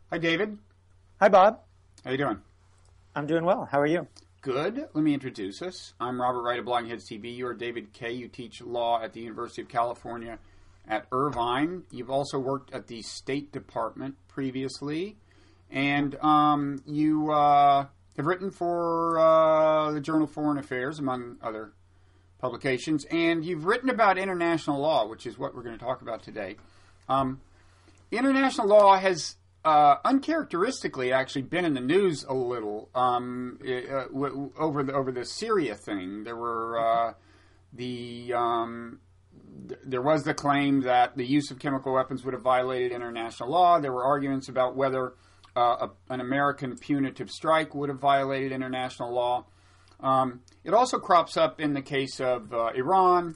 Hi, David. Hi, Bob. How you doing? I'm doing well. How are you? Good. Let me introduce us. I'm Robert Wright of Blogging Heads TV. You are David Kay. You teach law at the University of California at Irvine. You've also worked at the State Department previously. And you have written for the Journal of Foreign Affairs, among other publications. And you've written about international law, which is what we're going to talk about today. International law has uncharacteristically actually been in the news a little over the Syria thing. There were there was the claim that the use of chemical weapons would have violated international law. There were arguments about whether an American punitive strike would have violated international law. It also crops up in the case of Iran.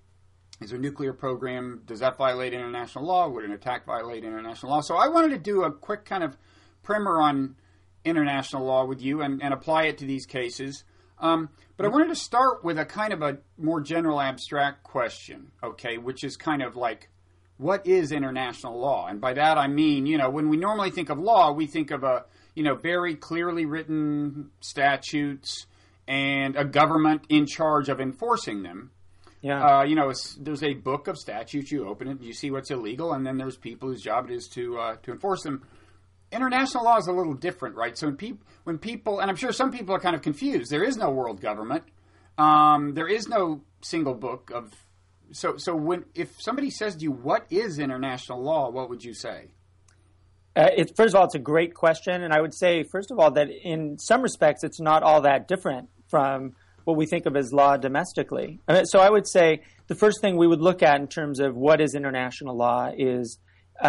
Is there a nuclear program? Does that violate international law? Would an attack violate international law? So I wanted to do a quick kind of primer on international law with you and apply it to these cases. But I wanted to start with a kind of a more general abstract question, okay, which is kind of like, what is international law? And by that I mean, when we normally think of law, we think of very clearly written statutes and a government in charge of enforcing them. Yeah. There's a book of statutes. You open it, you see what's illegal, and then there's people whose job it is to enforce them. International law is a little different, right? So when people, and I'm sure some people are kind of confused. There is no world government. There is no single book of. So if somebody says to you, "What is international law?" What would you say? First of all, it's a great question, and I would say, first of all, that in some respects, it's not all that different from what we think of as law domestically. So I would say the first thing we would look at in terms of what is international law is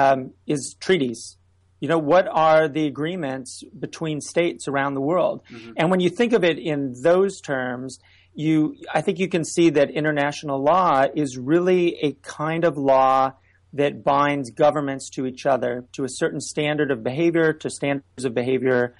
treaties. What are the agreements between states around the world? Mm-hmm. And when you think of it in those terms, I think you can see that international law is really a kind of law that binds governments to each other, to a certain standard of behavior, to standards of behavior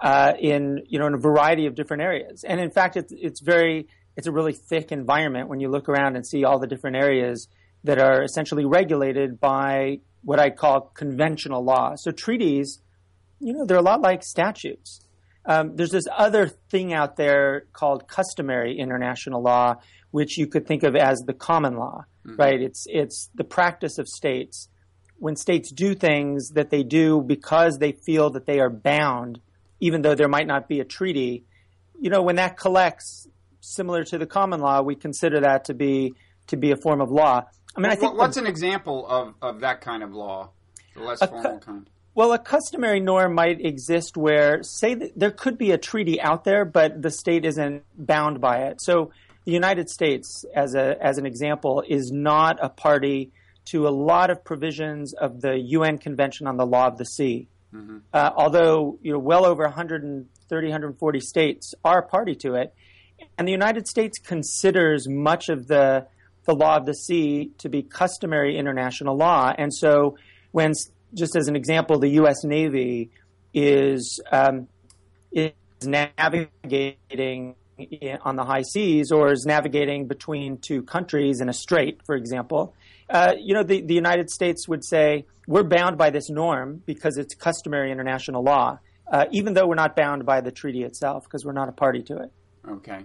in a variety of different areas. And in fact, it's a really thick environment when you look around and see all the different areas that are essentially regulated by what I call conventional law. So treaties, they're a lot like statutes. There's this other thing out there called customary international law, which you could think of as the common law, mm-hmm. right? It's the practice of states. When states do things that they do because they feel that they are bound, even though there might not be a treaty, when that collects similar to the common law, we consider that to be a form of law. I mean, I think what's an example of that kind of law, the less formal kind? Well, a customary norm might exist where, say, that there could be a treaty out there, but the state isn't bound by it. So the United States, as an example, is not a party to a lot of provisions of the UN Convention on the Law of the Sea. Mm-hmm. Although well over 130, 140 states are a party to it. And the United States considers much of the law of the sea to be customary international law. And so when, just as an example, the U.S. Navy is navigating on the high seas or is navigating between two countries in a strait, for example, the United States would say, we're bound by this norm because it's customary international law, even though we're not bound by the treaty itself because we're not a party to it. Okay.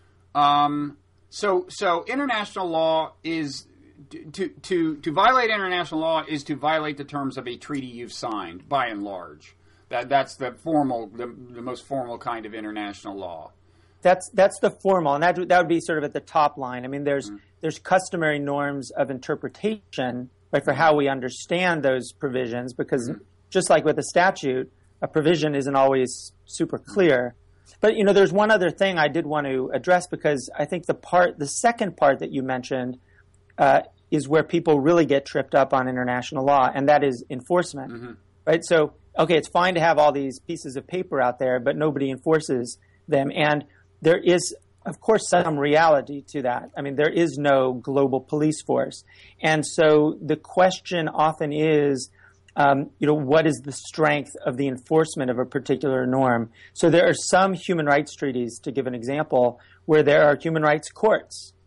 So international law is to violate international law is to violate the terms of a treaty you've signed, by and large. That's the most formal kind of international law. That's the formal, and that would be sort of at the top line. I mean, there's customary norms of interpretation, right, for how we understand those provisions, because just like with a statute, a provision isn't always super clear. But there's one other thing I did want to address, because I think the second part that you mentioned is where people really get tripped up on international law, and that is enforcement, mm-hmm. right? So, okay, it's fine to have all these pieces of paper out there, but nobody enforces them, and there is, of course, some reality to that. I mean, there is no global police force. And so the question often is, what is the strength of the enforcement of a particular norm? So there are some human rights treaties, to give an example, where there are human rights courts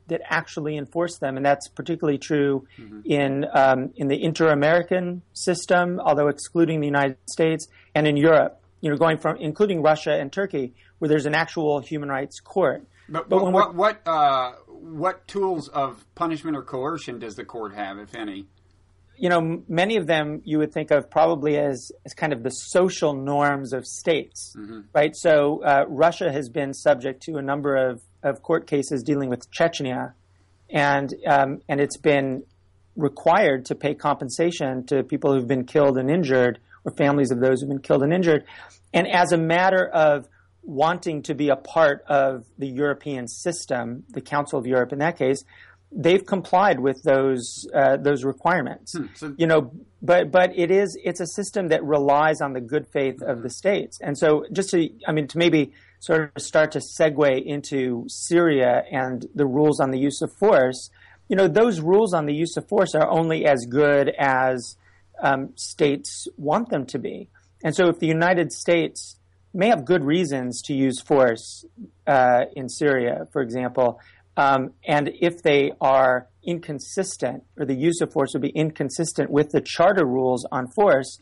that actually enforce them, and that's particularly true in the inter-American system, although excluding the United States, and in Europe. Going from including Russia and Turkey, where there's an actual human rights court. But what tools of punishment or coercion does the court have, if any? Many of them you would think of probably as kind of the social norms of states, right? So Russia has been subject to a number of court cases dealing with Chechnya, and it's been required to pay compensation to people who've been killed and injured, or families of those who've been killed and injured. And as a matter of wanting to be a part of the European system, the Council of Europe in that case, they've complied with those requirements. But it's a system that relies on the good faith of the states. And so to maybe sort of start to segue into Syria and the rules on the use of force, those rules on the use of force are only as good as states want them to be. And so if the United States may have good reasons to use force in Syria, for example, and if they are inconsistent, or the use of force would be inconsistent with the charter rules on force,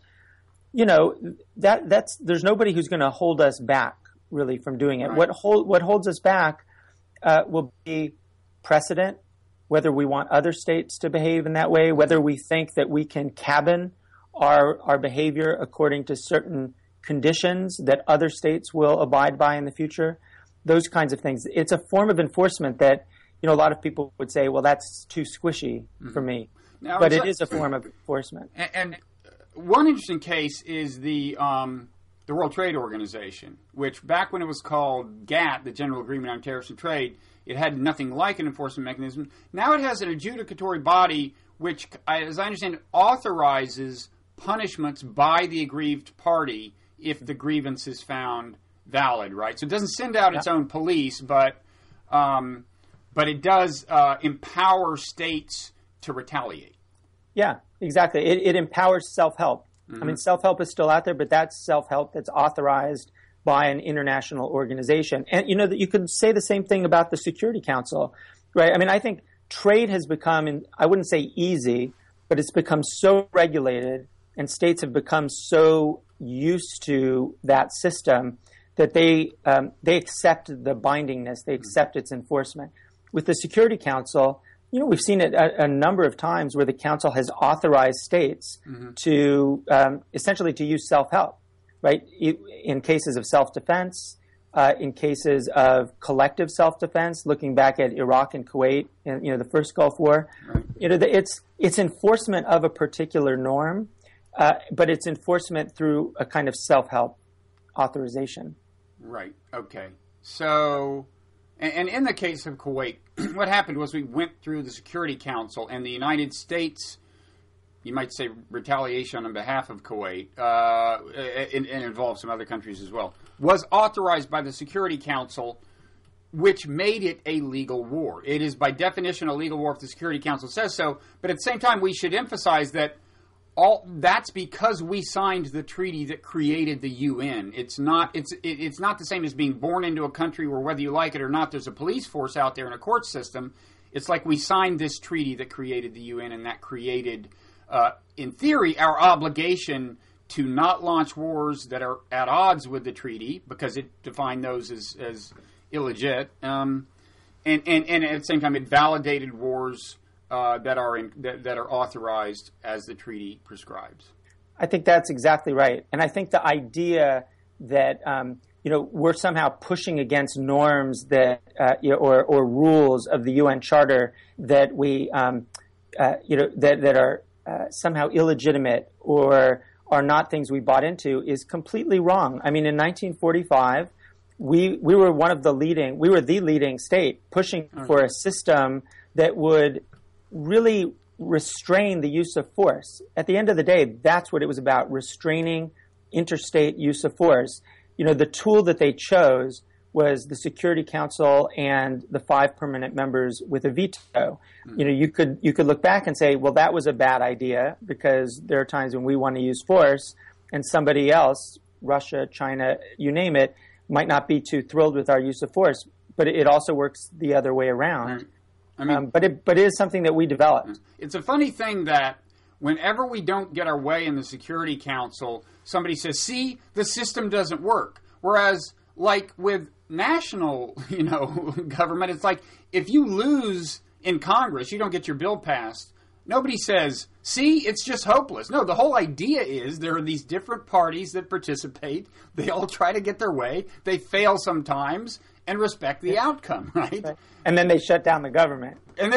there's nobody who's going to hold us back really from doing it. Right. What holds us back will be precedent, whether we want other states to behave in that way, whether we think that we can cabin our behavior according to certain conditions that other states will abide by in the future, those kinds of things. It's a form of enforcement that, a lot of people would say, well, that's too squishy for me. Now, but it is a form of enforcement. And one interesting case is the World Trade Organization, which back when it was called GATT, the General Agreement on Tariffs and Trade, it had nothing like an enforcement mechanism. Now it has an adjudicatory body which, as I understand, authorizes punishments by the aggrieved party if the grievance is found valid, right? So it doesn't send out its own police, but it does empower states to retaliate. Yeah, exactly. It empowers self-help. I mean, self-help is still out there, but that's self-help that's authorized by an international organization. And, that you could say the same thing about the Security Council, right? I mean, I think trade has become, I wouldn't say easy, but it's become so regulated, and states have become so used to that system that they accept the bindingness, they accept its enforcement. With the Security Council, we've seen it a number of times where the Council has authorized states to essentially to use self-help, right? In cases of self-defense, in cases of collective self-defense, looking back at Iraq and Kuwait, and the first Gulf War, right. It's enforcement of a particular norm, but it's enforcement through a kind of self-help authorization. Right. Okay. So, and in the case of Kuwait, what happened was we went through the Security Council, and the United States, you might say retaliation on behalf of Kuwait, and involved some other countries as well, was authorized by the Security Council, which made it a legal war. It is by definition a legal war if the Security Council says so, but at the same time we should emphasize that that's because we signed the treaty that created the UN. It's not the same as being born into a country where whether you like it or not, there's a police force out there and a court system. It's like we signed this treaty that created the UN, and that created, in theory, our obligation to not launch wars that are at odds with the treaty, because it defined those as illegit, and at the same time it validated wars that are authorized as the treaty prescribes. I think that's exactly right, and I think the idea that we're somehow pushing against norms that or rules of the UN Charter that we that are somehow illegitimate or are not things we bought into is completely wrong. I mean, in 1945, we were the leading state pushing for a system that would really restrain the use of force. At the end of the day, that's what it was about, restraining interstate use of force. The tool that they chose was the Security Council and the 5 permanent members with a veto. You could look back and say, well, that was a bad idea, because there are times when we want to use force and somebody else, Russia, China, you name it, might not be too thrilled with our use of force. But it also works the other way around. I mean, but it is something that we developed. It's a funny thing that whenever we don't get our way in the Security Council, somebody says, "See, the system doesn't work." Whereas, like with national, government, it's like if you lose in Congress, you don't get your bill passed. Nobody says, "See, it's just hopeless." No, the whole idea is there are these different parties that participate. They all try to get their way. They fail sometimes and respect the outcome, right? And then they shut down the government.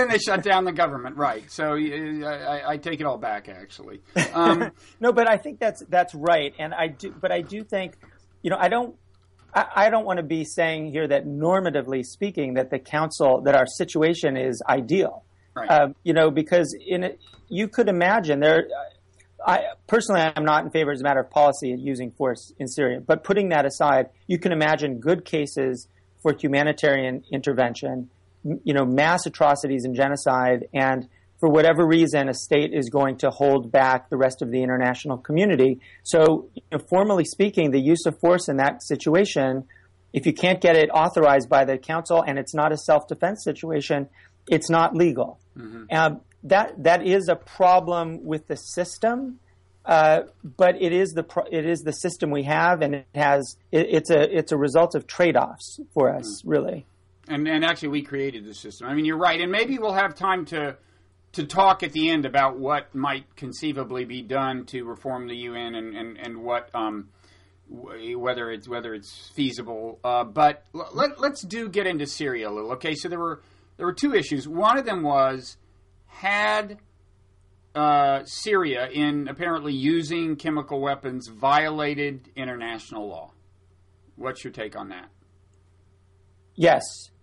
Right. So I take it all back, actually. No, but I think that's right. And I do think, I don't want to be saying here that normatively speaking that that our situation is ideal. Right. Because you could imagine personally, I'm not in favor as a matter of policy of using force in Syria. But putting that aside, you can imagine good cases for humanitarian intervention, mass atrocities and genocide, and for whatever reason, a state is going to hold back the rest of the international community. So, formally speaking, the use of force in that situation, if you can't get it authorized by the council and it's not a self-defense situation, it's not legal. Mm-hmm. That is a problem with the system, but it is the system we have, and it's a result of trade-offs for us, really. And actually, we created the system. I mean, you're right, and maybe we'll have time to talk at the end about what might conceivably be done to reform the UN and what whether it's feasible. But let's get into Syria a little. Okay, so there were two issues. One of them was, had Syria, in apparently using chemical weapons, violated international law? What's your take on that? Yes.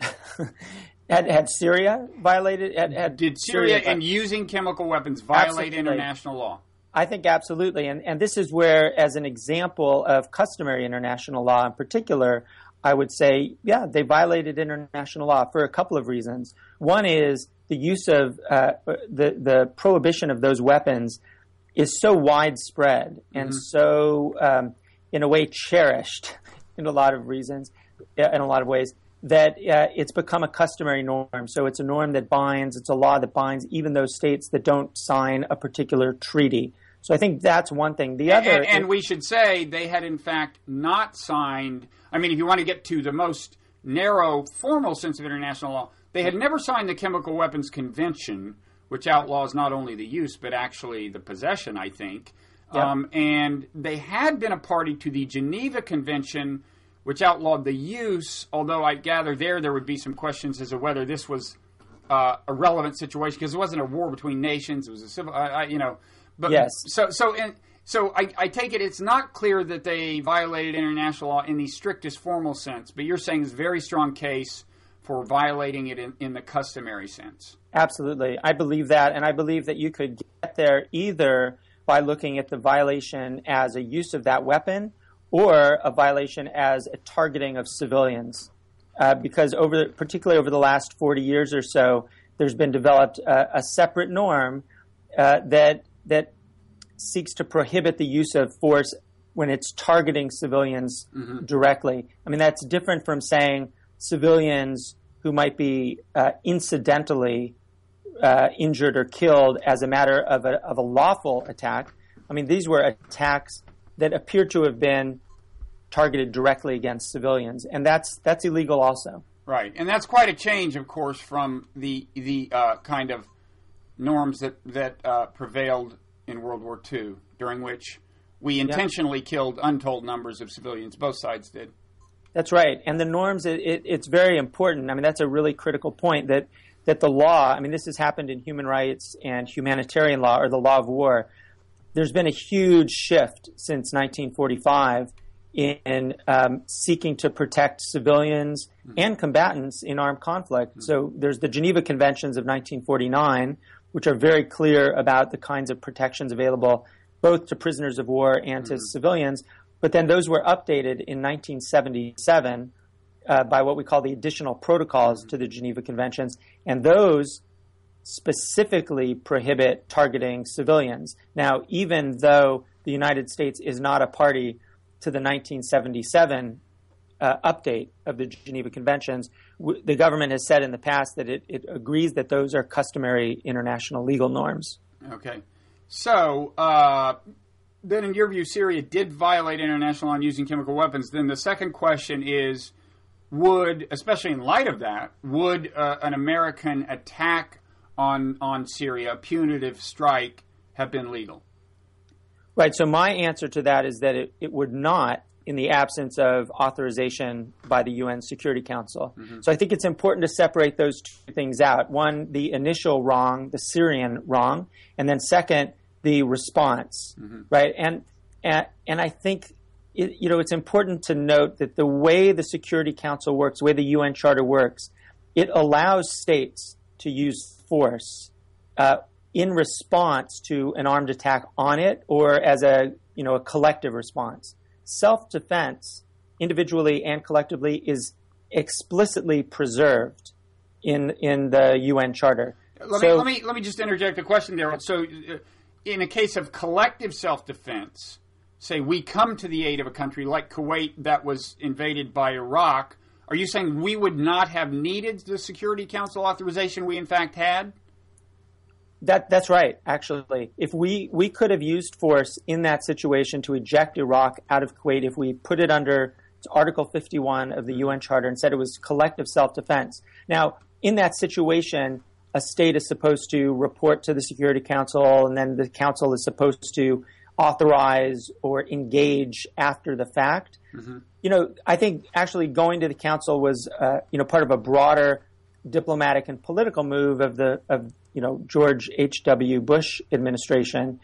Had Syria violated? Did Syria, in using chemical weapons, violate international law? I think absolutely. And this is where, as an example of customary international law in particular, I would say, yeah, they violated international law for a couple of reasons. One is the use of the prohibition of those weapons is so widespread and so, in a way, cherished in a lot of reasons, in a lot of ways, that it's become a customary norm. So it's a norm that binds, it's a law that binds even those states that don't sign a particular treaty. So I think that's one thing. The other, and we should say they had in fact not signed. I mean, if you want to get to the most narrow formal sense of international law, they had never signed the Chemical Weapons Convention, which outlaws not only the use but actually the possession, I think. Yep. And they had been a party to the Geneva Convention, which outlawed the use, although I gather there would be some questions as to whether this was a relevant situation, because it wasn't a war between nations. It was a civil, But, yes. So I take it it's not clear that they violated international law in the strictest formal sense, but you're saying it's a very strong case for violating it in the customary sense. Absolutely. I believe that, and I believe that you could get there either by looking at the violation as a use of that weapon or a violation as a targeting of civilians. Because particularly over the last 40 years or so, there's been developed a separate norm that seeks to prohibit the use of force when it's targeting civilians directly. I mean, that's different from saying civilians who might be incidentally injured or killed as a matter of a lawful attack. I mean, these were attacks that appear to have been targeted directly against civilians, and that's illegal also. Right, and that's quite a change, of course, from the kind of norms that prevailed in World War II, during which we intentionally killed untold numbers of civilians. Both sides did. That's right, and the norms, it's very important. I mean, that's a really critical point, that the law, I mean, this has happened in human rights and humanitarian law, or the law of war. There's been a huge shift since 1945 in seeking to protect civilians and combatants in armed conflict. So there's the Geneva Conventions of 1949, which are very clear about the kinds of protections available both to prisoners of war and to civilians. But then those were updated in 1977 by what we call the additional protocols to the Geneva Conventions. And those specifically prohibit targeting civilians. Now, even though the United States is not a party to the 1977 update of the Geneva Conventions. The government has said in the past that it agrees that those are customary international legal norms. Okay. So then in your view, Syria did violate international law on using chemical weapons. Then the second question is, especially in light of that, would an American attack on Syria, a punitive strike, have been legal? Right. So my answer to that is that it would not, in the absence of authorization by the UN Security Council. Mm-hmm. So I think it's important to separate those two things out. One, the initial wrong, the Syrian wrong, and then second, the response. Mm-hmm. Right. And I think it's important to note that the way the Security Council works, the way the UN Charter works, it allows states to use force in response to an armed attack on it, or as a collective response. Self-defense, individually and collectively, is explicitly preserved in the UN Charter. Let me just interject a question there. So, in a case of collective self-defense, say we come to the aid of a country like Kuwait that was invaded by Iraq, are you saying we would not have needed the Security Council authorization we in fact had? That's right, actually. If we could have used force in that situation to eject Iraq out of Kuwait, if we put it under Article 51 of the UN Charter and said it was collective self-defense. Now, in that situation, a state is supposed to report to the Security Council, and then the Council is supposed to authorize or engage after the fact. Mm-hmm. I think actually going to the Council was, part of a broader diplomatic and political move of George H.W. Bush administration.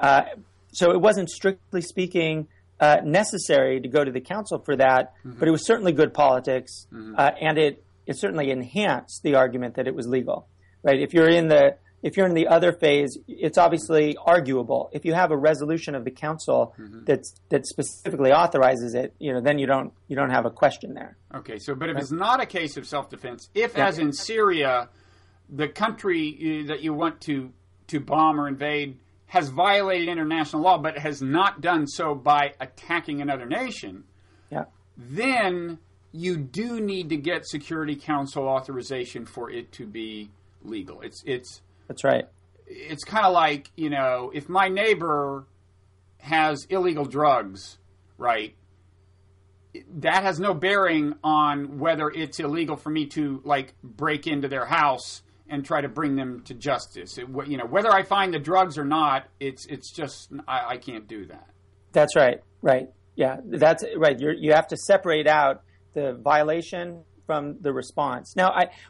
So it wasn't, strictly speaking, necessary to go to the Council for that, mm-hmm. but it was certainly good politics, mm-hmm. And it certainly enhanced the argument that it was legal. Right? If you're in the other phase, it's obviously arguable. If you have a resolution of the Council mm-hmm. that specifically authorizes it, then you don't have a question there. Okay. So, but if it's not a case of self-defense, as in Syria, the country that you want to bomb or invade has violated international law, but has not done so by attacking another nation, then you do need to get Security Council authorization for it to be legal. That's right. It's kind of like, if my neighbor has illegal drugs, right, that has no bearing on whether it's illegal for me to, break into their house and try to bring them to justice. Whether I find the drugs or not, it's just, I can't do that. That's right. Right. Yeah, that's right. You have to separate out the violation from the response. Now,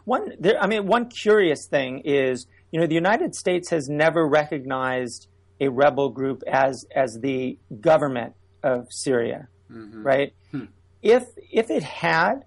one curious thing is, the United States has never recognized a rebel group as the government of Syria, mm-hmm. right? If it had,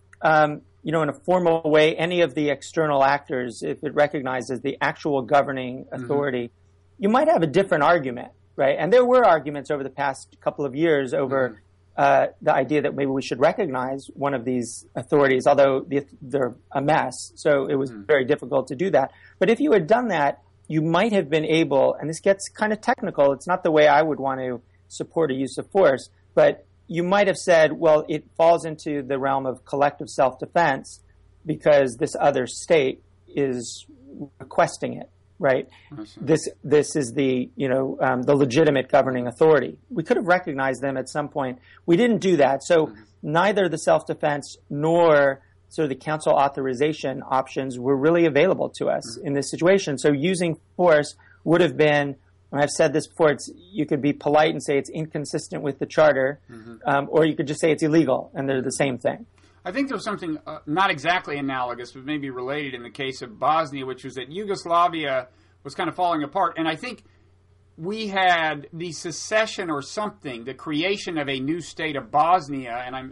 in a formal way, any of the external actors, if it recognized as the actual governing authority, mm-hmm. you might have a different argument, right? And there were arguments over the past couple of years over mm-hmm. The idea that maybe we should recognize one of these authorities, although they're a mess, so it was very difficult to do that. But if you had done that, you might have been able, and this gets kind of technical, it's not the way I would want to support a use of force, but you might have said, well, it falls into the realm of collective self-defense because this other state is requesting it. Right. This is the the legitimate governing authority. We could have recognized them at some point. We didn't do that. So neither the self-defense nor sort of the Council authorization options were really available to us in this situation. So using force would have been, and I've said this before, you could be polite and say it's inconsistent with the Charter, or you could just say it's illegal, and they're the same thing. I think there was something not exactly analogous, but maybe related in the case of Bosnia, which was that Yugoslavia was kind of falling apart. And I think we had the secession or something, the creation of a new state of Bosnia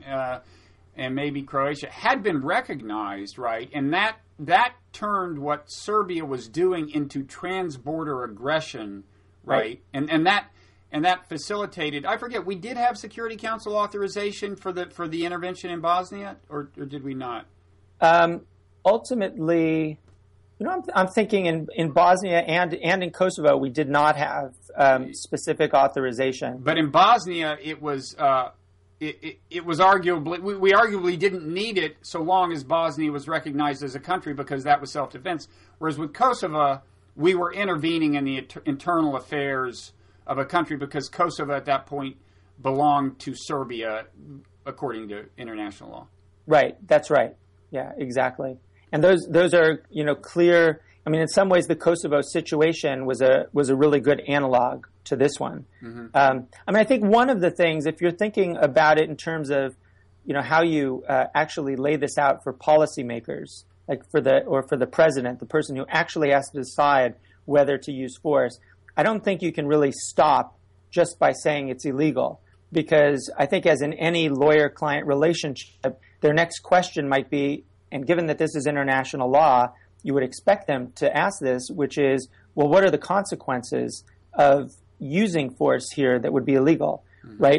and maybe Croatia had been recognized, right? And that turned what Serbia was doing into transborder aggression, right? And that facilitated. I forget. We did have Security Council authorization for the intervention in Bosnia, or did we not? Ultimately, I'm thinking in Bosnia and in Kosovo, we did not have specific authorization. But in Bosnia, it was it was arguably, we arguably didn't need it so long as Bosnia was recognized as a country because that was self-defense. Whereas with Kosovo, we were intervening in the internal affairs of a country because Kosovo at that point belonged to Serbia according to international law. Right. That's right. Yeah, exactly. And those are, clear. I mean, in some ways, the Kosovo situation was a really good analog to this one. Mm-hmm. I think one of the things, if you're thinking about it in terms of, how you actually lay this out for policymakers, like for the president, the person who actually has to decide whether to use force, I don't think you can really stop just by saying it's illegal. Because I think as in any lawyer-client relationship, their next question might be, and given that this is international law, you would expect them to ask this, which is, well, what are the consequences of using force here that would be illegal, mm-hmm. right?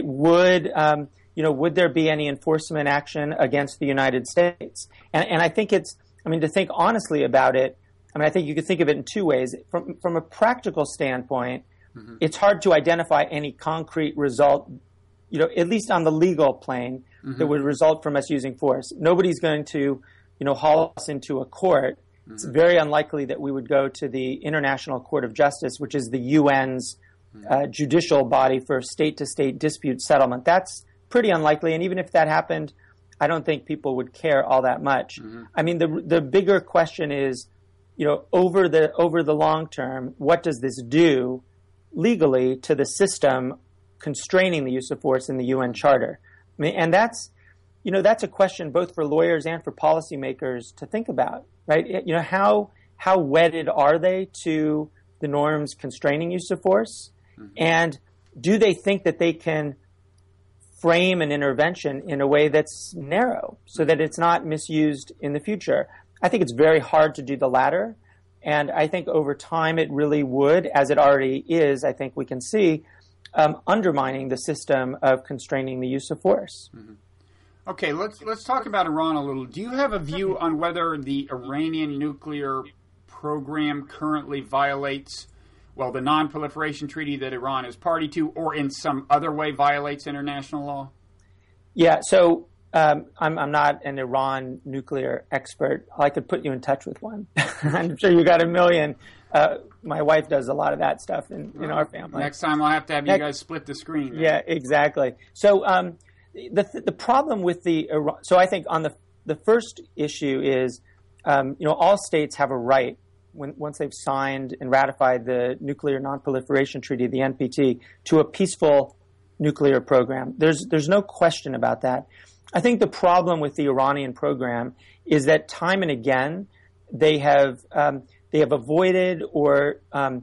Would there be any enforcement action against the United States? And I think to think honestly about it, I think you could think of it in two ways. From a practical standpoint, mm-hmm. it's hard to identify any concrete result, at least on the legal plane, mm-hmm. that would result from us using force. Nobody's going to, haul us into a court. Mm-hmm. It's very unlikely that we would go to the International Court of Justice, which is the UN's judicial body for state-to-state dispute settlement. That's pretty unlikely, and even if that happened, I don't think people would care all that much. Mm-hmm. The bigger question is, over the long term, what does this do legally to the system constraining the use of force in the UN Charter? And that's a question both for lawyers and for policymakers to think about, right? How wedded are they to the norms constraining use of force? Mm-hmm. And do they think that they can frame an intervention in a way that's narrow so that it's not misused in the future? I think it's very hard to do the latter. And I think over time it really would, as it already is, I think we can see, undermining the system of constraining the use of force. Mm-hmm. Okay, let's talk about Iran a little. Do you have a view on whether the Iranian nuclear program currently violates, the Non-Proliferation Treaty that Iran is party to, or in some other way violates international law? Yeah, so I'm not an Iran nuclear expert. I could put you in touch with one. I'm sure you got a million. My wife does a lot of that stuff in our family. Next time I'll have to have you guys split the screen. Right? Yeah, exactly. So the problem with so I think on the first issue is, all states have a right, once they've signed and ratified the Nuclear Non-Proliferation Treaty, the NPT, to a peaceful nuclear program. There's no question about that. I think the problem with the Iranian program is that time and again they have avoided or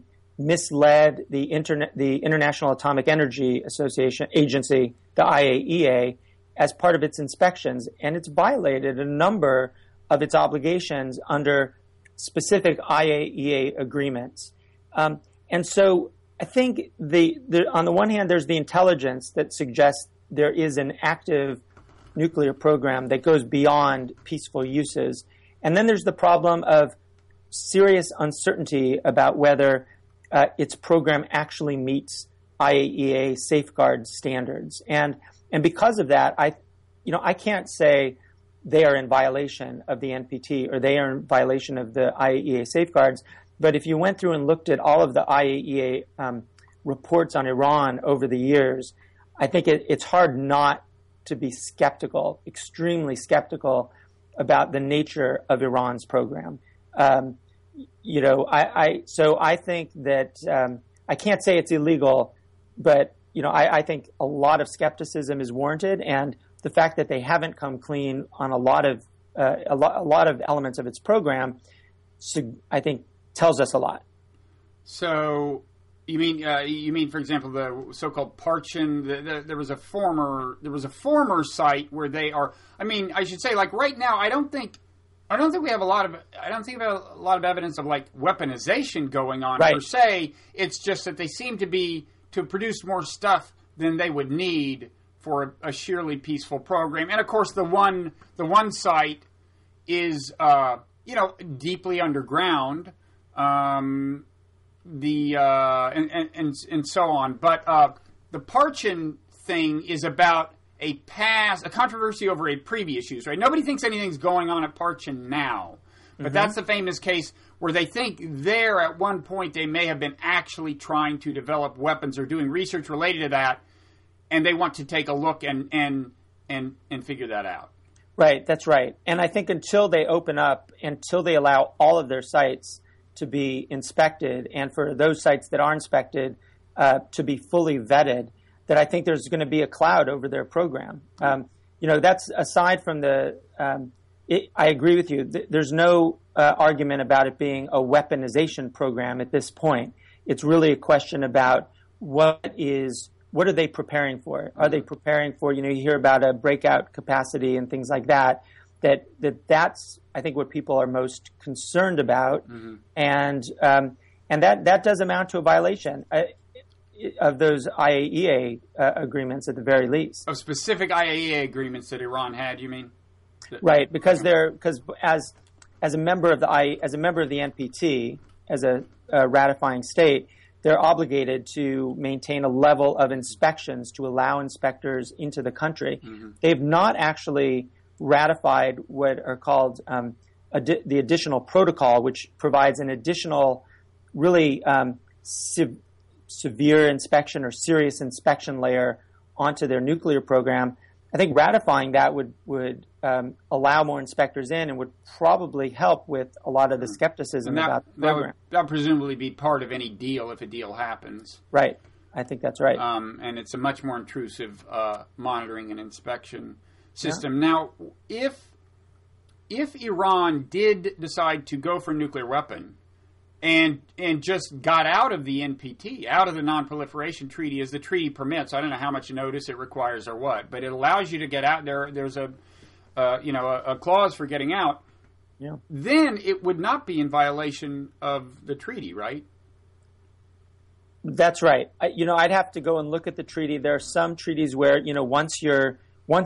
misled the International Atomic Energy Agency, the IAEA, as part of its inspections, and it's violated a number of its obligations under specific IAEA agreements. And so I think on the one hand, there's the intelligence that suggests there is an active nuclear program that goes beyond peaceful uses. And then there's the problem of serious uncertainty about whether its program actually meets IAEA safeguard standards. And because of that, I can't say they are in violation of the NPT or they are in violation of the IAEA safeguards. But if you went through and looked at all of the IAEA reports on Iran over the years, I think it's hard not to be skeptical, extremely skeptical about the nature of Iran's program. So I think that I can't say it's illegal, but I think a lot of skepticism is warranted, and the fact that they haven't come clean on a lot of elements of its program, I think, tells us a lot. So you mean, for example, the so-called Parchin? There was a former site where they are. I mean, I should say, like right now, I don't think we have a lot of evidence of like weaponization going on per se. It's just that they seem to produce more stuff than they would need for a sheerly peaceful program. And of course, the one site is deeply underground. And so on. But the Parchin thing is about a controversy over a previous use, right? Nobody thinks anything's going on at Parchin now, but that's the famous case where they think there at one point they may have been actually trying to develop weapons or doing research related to that, and they want to take a look and figure that out. Right, that's right. And I think until they open up, until they allow all of their sites to be inspected, and for those sites that are inspected to be fully vetted, that I think there's going to be a cloud over their program. That's aside from the. I agree with you. There's no argument about it being a weaponization program at this point. It's really a question about what are they preparing for? Are they preparing for? You hear about a breakout capacity and things like that. That's I think what people are most concerned about, and that does amount to a violation of those IAEA agreements at the very least. Of specific IAEA agreements that Iran had, you mean? Right, because as a member of the NPT, as a ratifying state, they're obligated to maintain a level of inspections to allow inspectors into the country. They've not actually ratified what are called the additional protocol, which provides an additional really severe inspection or serious inspection layer onto their nuclear program. I think ratifying that would allow more inspectors in and would probably help with a lot of the skepticism about the program. That would presumably be part of any deal if a deal happens. Right. I think that's right. And it's a much more intrusive monitoring and inspection system. Yeah. Now, if Iran did decide to go for a nuclear weapon and just got out of the NPT, out of the Non-Proliferation Treaty as the treaty permits, I don't know how much notice it requires or what, but it allows you to get out. There's a clause for getting out. Yeah. Then it would not be in violation of the treaty, right? That's right. I'd have to go and look at the treaty. There are some treaties where, once you're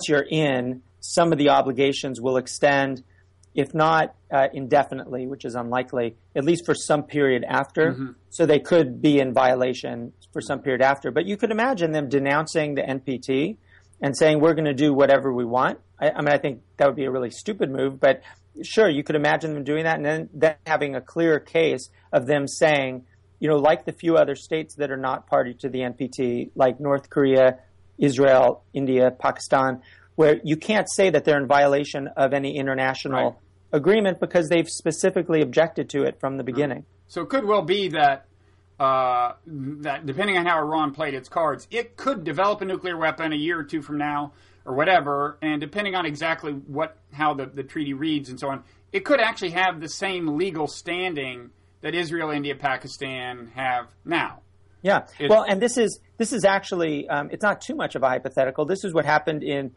in, some of the obligations will extend, if not indefinitely, which is unlikely, at least for some period after. So they could be in violation for some period after. But you could imagine them denouncing the NPT and saying, we're going to do whatever we want. I think that would be a really stupid move. But sure, you could imagine them doing that and then having a clear case of them saying, like the few other states that are not party to the NPT, like North Korea, Israel, India, Pakistan, where you can't say that they're in violation of any international agreement because they've specifically objected to it from the beginning. So it could well be that depending on how Iran played its cards, it could develop a nuclear weapon a year or two from now or whatever, and depending on exactly how the treaty reads and so on, it could actually have the same legal standing that Israel, India, Pakistan have now. Yeah. And this is actually it's not too much of a hypothetical. This is what happened in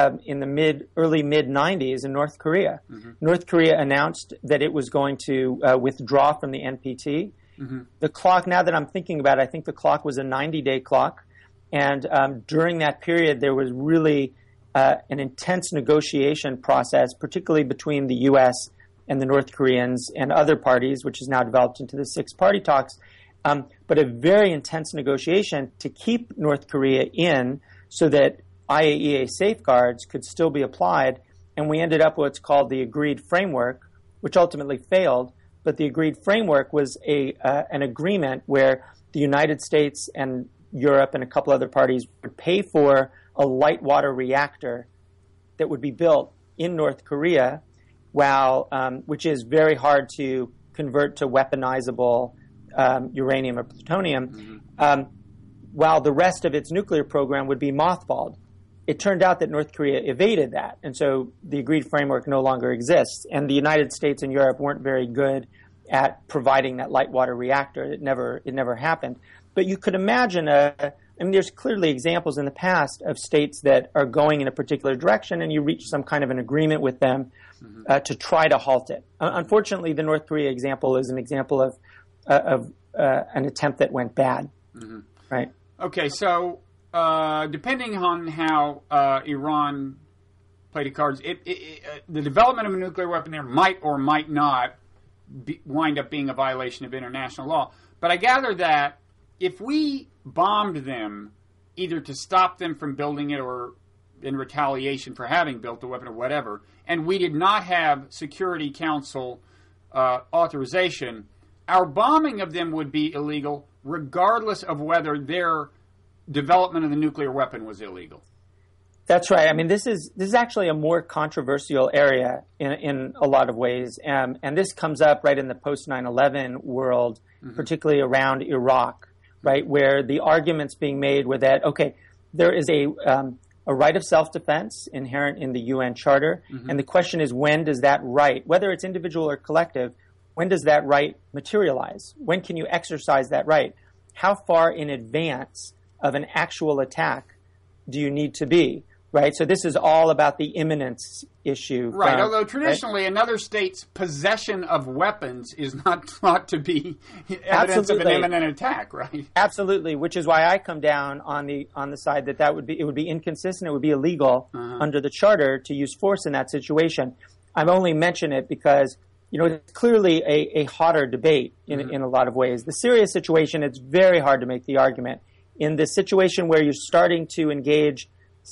the early mid 90s in North Korea. North Korea announced that it was going to withdraw from the NPT. The clock, now that I'm thinking about it, I think the clock was a 90-day clock. And during that period, there was really an intense negotiation process, particularly between the U.S. and the North Koreans and other parties, which has now developed into the six-party talks. But a very intense negotiation to keep North Korea in so that IAEA safeguards could still be applied. And we ended up with what's called the Agreed Framework, which ultimately failed. But the Agreed Framework was an agreement where the United States and Europe and a couple other parties would pay for a light water reactor that would be built in North Korea, which is very hard to convert to weaponizable uranium or plutonium, while the rest of its nuclear program would be mothballed. It turned out that North Korea evaded that, and so the Agreed Framework no longer exists. And the United States and Europe weren't very good at providing that light water reactor. It never happened. But you could imagine there's clearly examples in the past of states that are going in a particular direction, and you reach some kind of an agreement with them to try to halt it. Unfortunately, the North Korea example is an example of an attempt that went bad. Right. Okay, so depending on how Iran played the cards, the development of a nuclear weapon there might or might not wind up being a violation of international law. But I gather that if we bombed them, either to stop them from building it or in retaliation for having built the weapon or whatever, and we did not have Security Council authorization, our bombing of them would be illegal regardless of whether their development of the nuclear weapon was illegal. That's right. I mean, this is actually a more controversial area in a lot of ways, and this comes up right in the post 9/11 world, particularly around Iraq, right, where the arguments being made were that there is a right of self-defense inherent in the UN Charter, and the question is, when does that right, whether it's individual or collective, when does that right materialize? When can you exercise that right? How far in advance of an actual attack do you need to be? Right, so this is all about the imminence issue. Right, although traditionally another state's possession of weapons is not thought to be evidence of an imminent attack, right? Absolutely, which is why I come down on the side that it would be inconsistent, it would be illegal under the Charter to use force in that situation. I've only mentioned it because it's clearly a hotter debate in a lot of ways. The Syria situation, it's very hard to make the argument. In the situation where you're starting to engage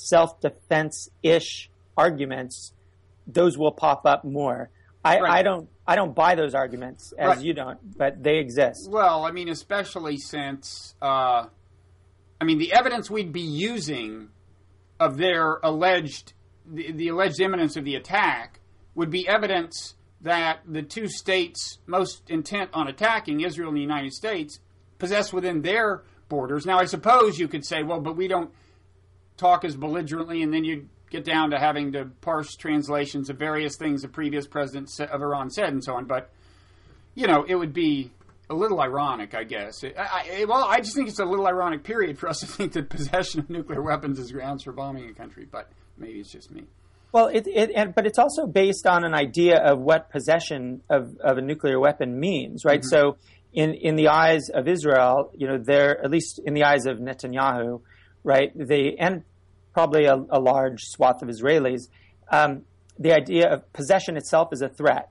self-defense-ish arguments, those will pop up more. I don't buy those arguments as you don't, but they exist. Well, I mean, especially since the evidence we'd be using of their alleged imminence of the attack would be evidence that the two states most intent on attacking, Israel and the United States, possess within their borders. Now, I suppose you could say, well, but we don't talk as belligerently, and then you get down to having to parse translations of various things the previous president of Iran said and so on. But, it would be a little ironic, I guess. I just think it's a little ironic period for us to think that possession of nuclear weapons is grounds for bombing a country. But maybe it's just me. Well, but it's also based on an idea of what possession of a nuclear weapon means, right? So in the eyes of Israel, they're, at least in the eyes of Netanyahu, right, and probably a large swath of Israelis, the idea of possession itself is a threat.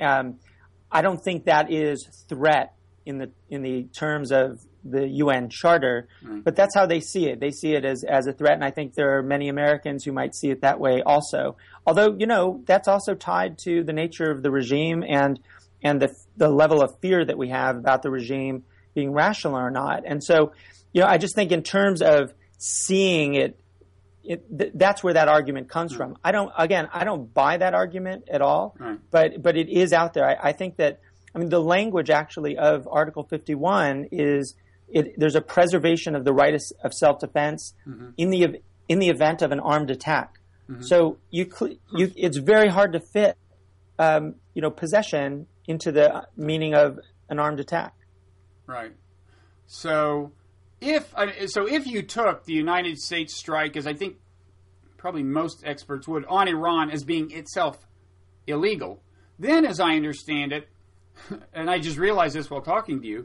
I don't think that is threat in the terms of the UN Charter, but that's how they see it. They see it as a threat, and I think there are many Americans who might see it that way also. Although, that's also tied to the nature of the regime and the level of fear that we have about the regime being rational or not. And so, I just think in terms of seeing it, that's where that argument comes from. I don't buy that argument at all, but it is out there. I think that, the language actually of Article 51 is there's a preservation of the right of self-defense in the event of an armed attack. So it's very hard to fit possession into the meaning of an armed attack. Right. So if you took the United States strike, as I think probably most experts would, on Iran as being itself illegal, then as I understand it, and I just realized this while talking to you,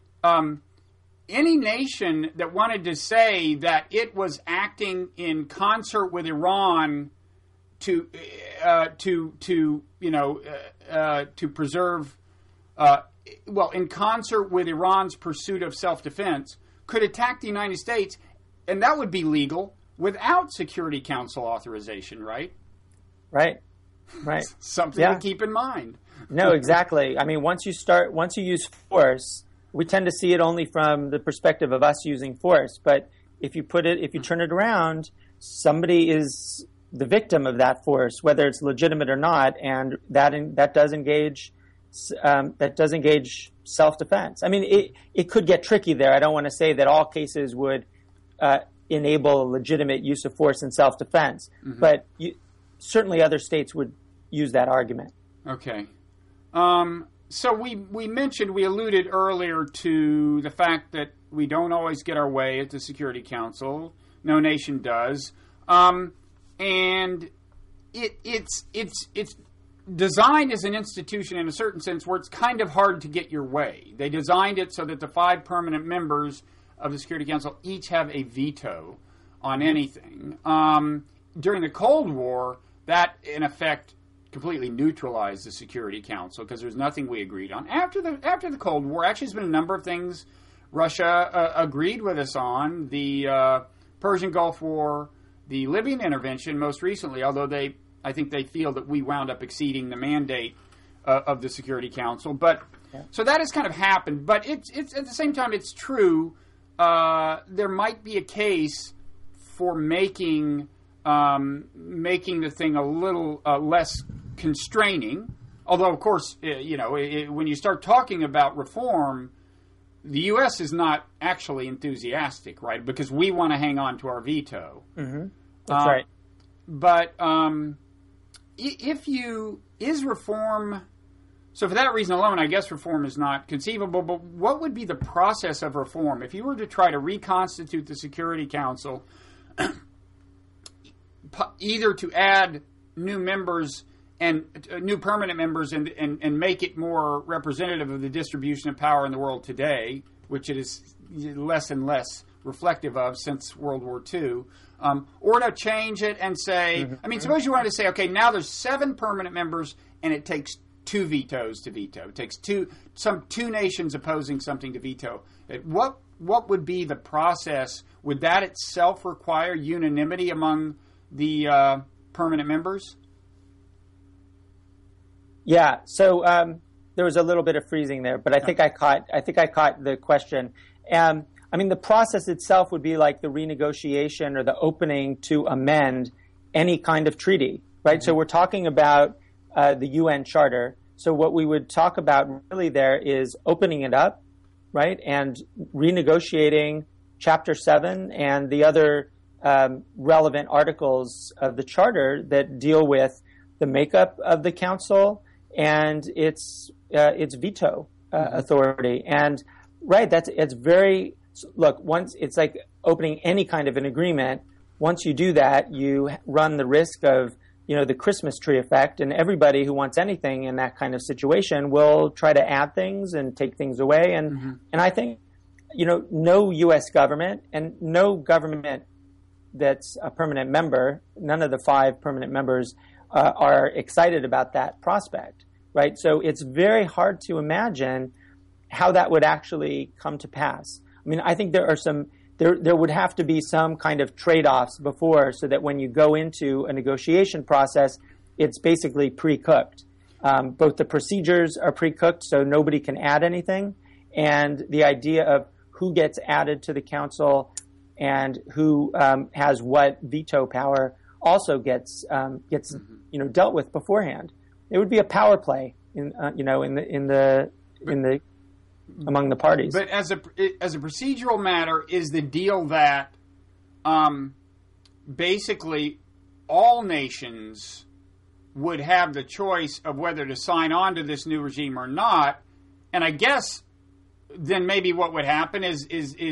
any nation that wanted to say that it was acting in concert with Iran to preserve, in concert with Iran's pursuit of self-defense, could attack the United States, and that would be legal without Security Council authorization, right? Right. Something to keep in mind. No, exactly. Once you use force, we tend to see it only from the perspective of us using force. But if you turn it around, somebody is the victim of that force, whether it's legitimate or not, and that does engage self-defense. It could get tricky there. I don't want to say that all cases would enable legitimate use of force in self-defense, but certainly other states would use that argument. Okay. So we alluded earlier to the fact that we don't always get our way at the Security Council. No nation does. And it's designed as an institution in a certain sense where it's kind of hard to get your way. They designed it so that the 5 permanent members of the Security Council each have a veto on anything. During the Cold War, that, in effect, completely neutralized the Security Council because there's nothing we agreed on. After the Cold War, actually, there's been a number of things Russia agreed with us on. The Persian Gulf War, the Libyan intervention most recently, although I think they feel that we wound up exceeding the mandate of the Security Council. But so that has kind of happened. But it's at the same time, it's true. There might be a case for making the thing a little less constraining. Although, of course, when you start talking about reform, the U.S. is not actually enthusiastic, right? Because we want to hang on to our veto. Mm-hmm. That's right. But is reform... So for that reason alone, I guess reform is not conceivable. But what would be the process of reform? If you were to try to reconstitute the Security Council, either to add new members and new permanent members and make it more representative of the distribution of power in the world today, which it is less and less reflective of since World War II, or to change it and say, suppose you wanted to say, okay, now there's 7 permanent members and it takes 2 vetoes to veto. It takes two nations opposing something to veto. What would be the process? Would that itself require unanimity among the permanent members? Yeah. So there was a little bit of freezing there, but I think I caught the question. The process itself would be like the renegotiation or the opening to amend any kind of treaty, right? Mm-hmm. So we're talking about the UN Charter. So what we would talk about really there is opening it up, right, and renegotiating Chapter 7 and the other relevant articles of the Charter that deal with the makeup of the Council and its veto authority. And right, once it's like opening any kind of an agreement. Once you do that, you run the risk of the Christmas tree effect, and everybody who wants anything in that kind of situation will try to add things and take things away. And I think, no U.S. government and no government that's a permanent member, none of the 5 permanent members are excited about that prospect, right? So it's very hard to imagine how that would actually come to pass. I think there are there would have to be some kind of trade-offs before, so that when you go into a negotiation process, it's basically pre-cooked. Both the procedures are pre-cooked, so nobody can add anything, and the idea of who gets added to the Council and who has what veto power also gets dealt with beforehand. It would be a power play among the parties. But as a procedural matter, is the deal that basically all nations would have the choice of whether to sign on to this new regime or not? And I guess then maybe what would happen is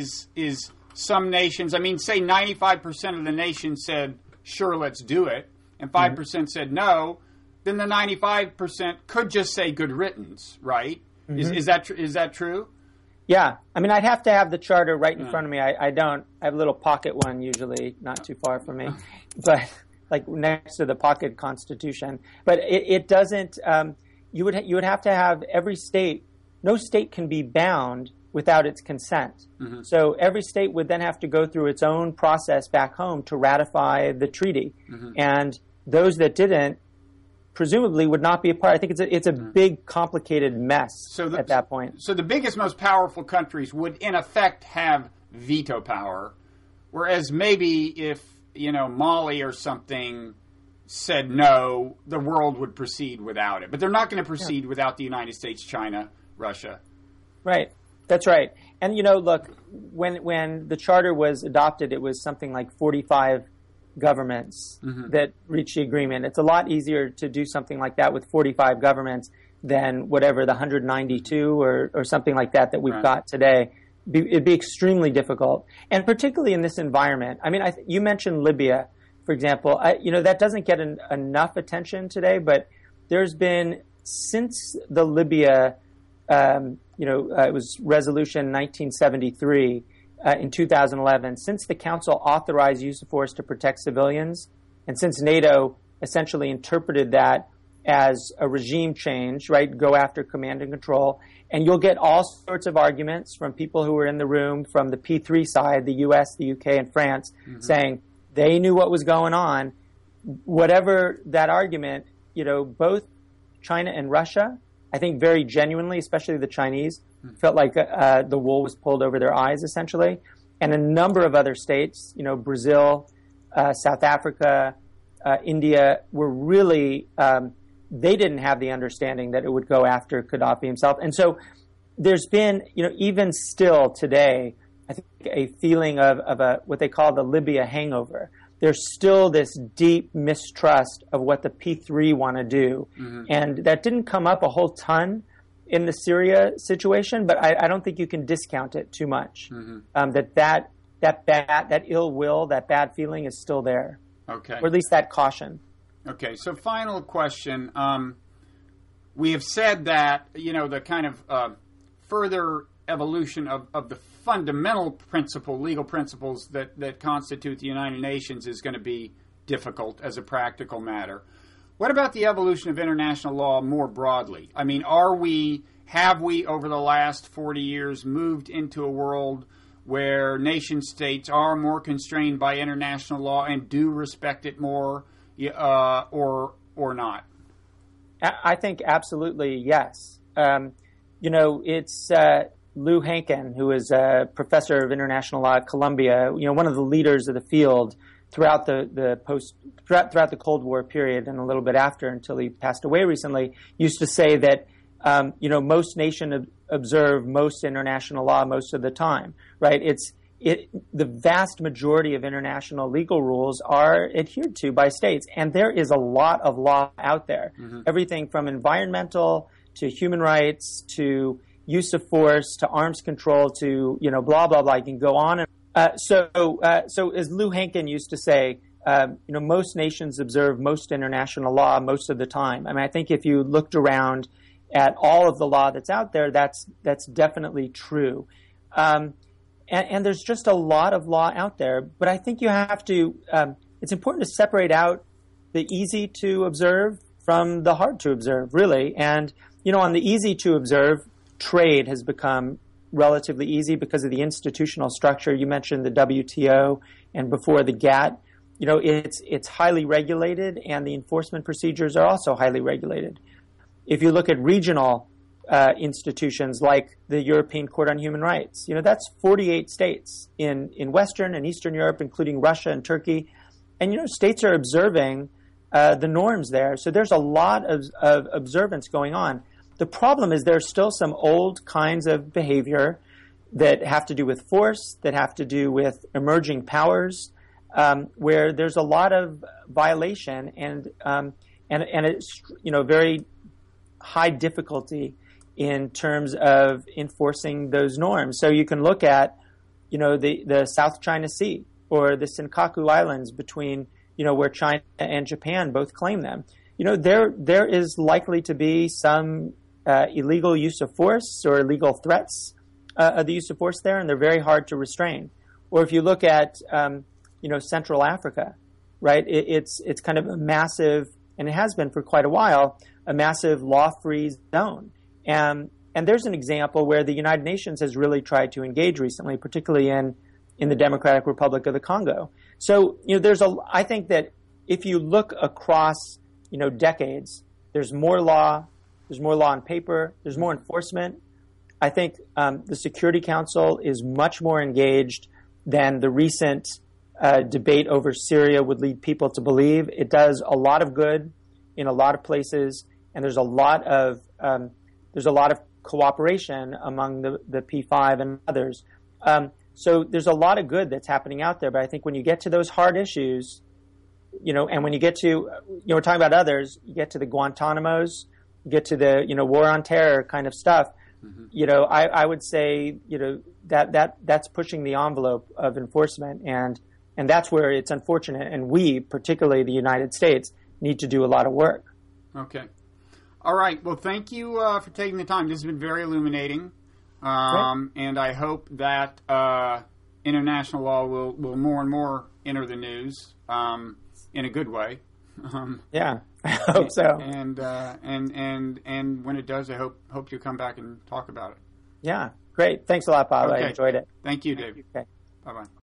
some nations, say 95% of the nations said, sure, let's do it, and 5% said no, then the 95% could just say good riddance, right? Mm-hmm. Is that true? Yeah. I'd have to have the Charter right in front of me. I don't. I have a little pocket one usually, not too far from me, but like next to the pocket Constitution. But it doesn't. You would have to have every state. No state can be bound without its consent. Mm-hmm. So every state would then have to go through its own process back home to ratify the treaty, and those that didn't presumably would not be a part. I think it's a big, complicated mess at that point. So the biggest, most powerful countries would, in effect, have veto power, whereas maybe if, Mali or something said no, the world would proceed without it. But they're not going to proceed without the United States, China, Russia. Right. That's right. And, look, when the Charter was adopted, it was something like 45 governments that reach the agreement. It's a lot easier to do something like that with 45 governments than whatever the 192 or something like that we've got today. It'd be extremely difficult, and particularly in this environment. You mentioned Libya, for example. That doesn't get enough attention today, but there's been, since the Libya, it was Resolution 1973. In 2011, since the Council authorized use of force to protect civilians, and since NATO essentially interpreted that as a regime change, right, go after command and control, and you'll get all sorts of arguments from people who were in the room from the P3 side, the US, the UK, and France, saying They knew what was going on. Whatever that argument, both China and Russia, I think very genuinely, especially the Chinese, felt like the wool was pulled over their eyes, essentially. And a number of other states, Brazil, South Africa, India, were really, they didn't have the understanding that it would go after Gaddafi himself. And so there's been, even still today, I think a feeling of what they call the Libya hangover. There's still this deep mistrust of what the P3 want to do. Mm-hmm. And that didn't come up a whole ton in the Syria situation, but I don't think you can discount it too much. Mm-hmm. That ill will, that bad feeling is still there. Okay. Or at least that caution. Okay, so final question. We have said that, the kind of further evolution of the fundamental legal principles that constitute the United Nations is going to be difficult as a practical matter. What about the evolution of international law more broadly? I mean, have we over the last 40 years moved into a world where nation states are more constrained by international law and do respect it more, or not? I think absolutely yes. It's Lou Hankin, who is a professor of international law at Columbia, one of the leaders of the field throughout throughout the Cold War period and a little bit after, until he passed away recently, used to say that most nations observe most international law most of the time, right? The vast majority of international legal rules are adhered to by states, and there is a lot of law out there. Mm-hmm. Everything from environmental to human rights to use of force to arms control to blah blah blah. You can go on. So as Lou Hankin used to say, most nations observe most international law most of the time. I mean, I think if you looked around at all of the law that's out there, that's definitely true. And there's just a lot of law out there. But I think you have to. It's important to separate out the easy to observe from the hard to observe, really. And on the easy to observe, trade has become relatively easy because of the institutional structure. You mentioned the WTO and before the GATT. It's highly regulated, and the enforcement procedures are also highly regulated. If you look at regional institutions like the European Court on Human Rights, that's 48 states in Western and Eastern Europe, including Russia and Turkey. And, states are observing the norms there. So there's a lot of observance going on. The problem is there's still some old kinds of behavior that have to do with force, that have to do with emerging powers, where there's a lot of violation and it's very high difficulty in terms of enforcing those norms. So you can look at the South China Sea or the Senkaku Islands between where China and Japan both claim them. There is likely to be some illegal use of force or illegal threats of the use of force there, and they're very hard to restrain. Or if you look at Central Africa, right? It's kind of a massive, and it has been for quite a while, a massive law-free zone. And there's an example where the United Nations has really tried to engage recently, particularly in the Democratic Republic of the Congo. So I think that if you look across decades, there's more law. There's more law on paper. There's more enforcement. I think the Security Council is much more engaged than the recent debate over Syria would lead people to believe. It does a lot of good in a lot of places, and there's a lot of cooperation among the P5 and others. So there's a lot of good that's happening out there. But I think when you get to those hard issues, and when you get to we're talking about others, you get to the Guantanamos, you get to the war on terror kind of stuff. Mm-hmm. I would say that's pushing the envelope of enforcement, and that's where it's unfortunate. And we, particularly the United States, need to do a lot of work. Okay. All right. Well, thank you for taking the time. This has been very illuminating. And I hope that international law will more and more enter the news in a good way. Yeah, I hope so. And when it does, I hope you come back and talk about it. Yeah, great. Thanks a lot, Bob. Okay. I enjoyed it. Thank you, Dave. Okay. Bye-bye.